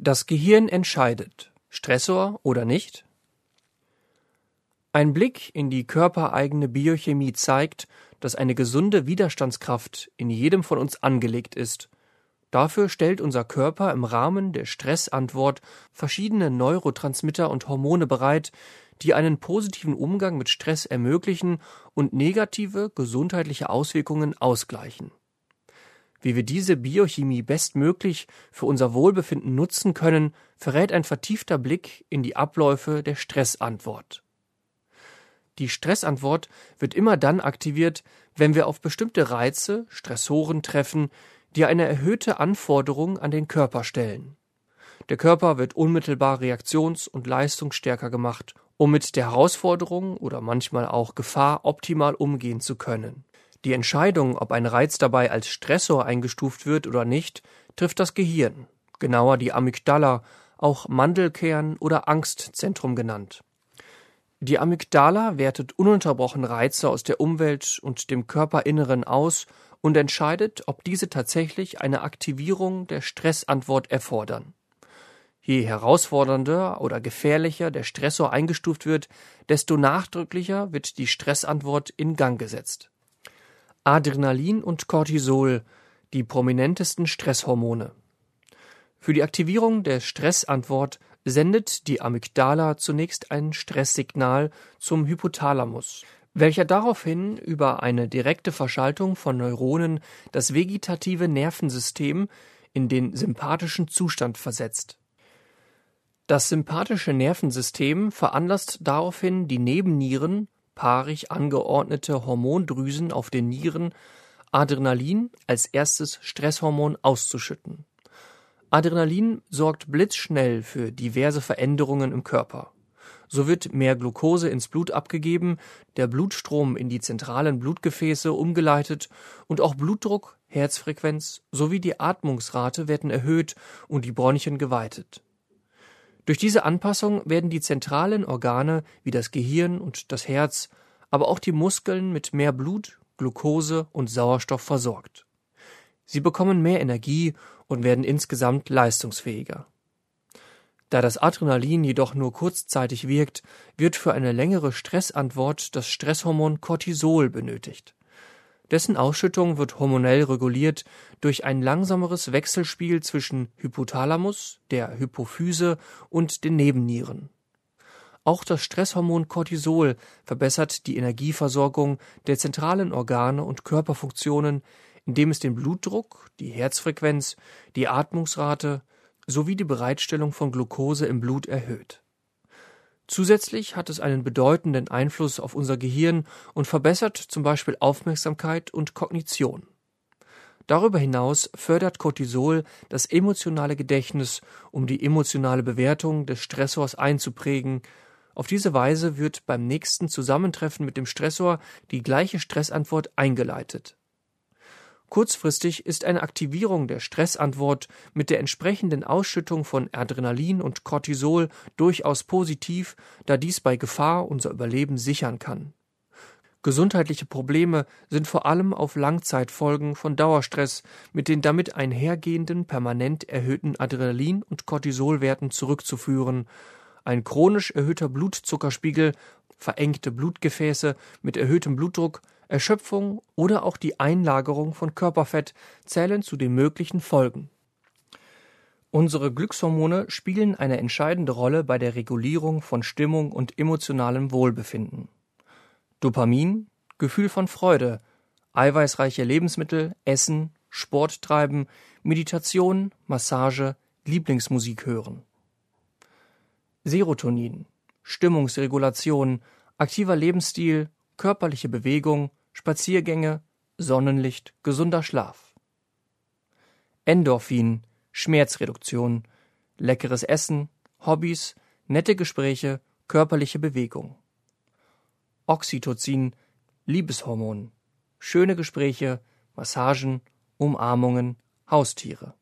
Das Gehirn entscheidet, Stressor oder nicht? Ein Blick in die körpereigene Biochemie zeigt, dass eine gesunde Widerstandskraft in jedem von uns angelegt ist. Dafür stellt unser Körper im Rahmen der Stressantwort verschiedene Neurotransmitter und Hormone bereit, die einen positiven Umgang mit Stress ermöglichen und negative gesundheitliche Auswirkungen ausgleichen. Wie wir diese Biochemie bestmöglich für unser Wohlbefinden nutzen können, verrät ein vertiefter Blick in die Abläufe der Stressantwort. Die Stressantwort wird immer dann aktiviert, wenn wir auf bestimmte Reize, Stressoren treffen, die eine erhöhte Anforderung an den Körper stellen. Der Körper wird unmittelbar reaktions- und leistungsstärker gemacht, um mit der Herausforderung oder manchmal auch Gefahr optimal umgehen zu können. Die Entscheidung, ob ein Reiz dabei als Stressor eingestuft wird oder nicht, trifft das Gehirn, genauer die Amygdala, auch Mandelkern oder Angstzentrum genannt. Die Amygdala wertet ununterbrochen Reize aus der Umwelt und dem Körperinneren aus und entscheidet, ob diese tatsächlich eine Aktivierung der Stressantwort erfordern. Je herausfordernder oder gefährlicher der Stressor eingestuft wird, desto nachdrücklicher wird die Stressantwort in Gang gesetzt. Adrenalin und Cortisol, die prominentesten Stresshormone. Für die Aktivierung der Stressantwort sendet die Amygdala zunächst ein Stresssignal zum Hypothalamus, welcher daraufhin über eine direkte Verschaltung von Neuronen das vegetative Nervensystem in den sympathischen Zustand versetzt. Das sympathische Nervensystem veranlasst daraufhin die Nebennieren, paarig angeordnete Hormondrüsen auf den Nieren, Adrenalin als erstes Stresshormon auszuschütten. Adrenalin sorgt blitzschnell für diverse Veränderungen im Körper. So wird mehr Glucose ins Blut abgegeben, der Blutstrom in die zentralen Blutgefäße umgeleitet und auch Blutdruck, Herzfrequenz sowie die Atmungsrate werden erhöht und die Bronchien geweitet. Durch diese Anpassung werden die zentralen Organe wie das Gehirn und das Herz, aber auch die Muskeln mit mehr Blut, Glucose und Sauerstoff versorgt. Sie bekommen mehr Energie und werden insgesamt leistungsfähiger. Da das Adrenalin jedoch nur kurzzeitig wirkt, wird für eine längere Stressantwort das Stresshormon Cortisol benötigt. Dessen Ausschüttung wird hormonell reguliert durch ein langsameres Wechselspiel zwischen Hypothalamus, der Hypophyse und den Nebennieren. Auch das Stresshormon Cortisol verbessert die Energieversorgung der zentralen Organe und Körperfunktionen, indem es den Blutdruck, die Herzfrequenz, die Atmungsrate sowie die Bereitstellung von Glucose im Blut erhöht. Zusätzlich hat es einen bedeutenden Einfluss auf unser Gehirn und verbessert zum Beispiel Aufmerksamkeit und Kognition. Darüber hinaus fördert Cortisol das emotionale Gedächtnis, um die emotionale Bewertung des Stressors einzuprägen. Auf diese Weise wird beim nächsten Zusammentreffen mit dem Stressor die gleiche Stressantwort eingeleitet. Kurzfristig ist eine Aktivierung der Stressantwort mit der entsprechenden Ausschüttung von Adrenalin und Cortisol durchaus positiv, da dies bei Gefahr unser Überleben sichern kann. Gesundheitliche Probleme sind vor allem auf Langzeitfolgen von Dauerstress mit den damit einhergehenden permanent erhöhten Adrenalin- und Cortisolwerten zurückzuführen. Ein chronisch erhöhter Blutzuckerspiegel, verengte Blutgefäße mit erhöhtem Blutdruck, Erschöpfung oder auch die Einlagerung von Körperfett zählen zu den möglichen Folgen. Unsere Glückshormone spielen eine entscheidende Rolle bei der Regulierung von Stimmung und emotionalem Wohlbefinden. Dopamin, Gefühl von Freude, eiweißreiche Lebensmittel, Essen, Sport treiben, Meditation, Massage, Lieblingsmusik hören. Serotonin, Stimmungsregulation, aktiver Lebensstil, körperliche Bewegung, Spaziergänge, Sonnenlicht, gesunder Schlaf. Endorphin, Schmerzreduktion, leckeres Essen, Hobbys, nette Gespräche, körperliche Bewegung. Oxytocin, Liebeshormon, schöne Gespräche, Massagen, Umarmungen, Haustiere.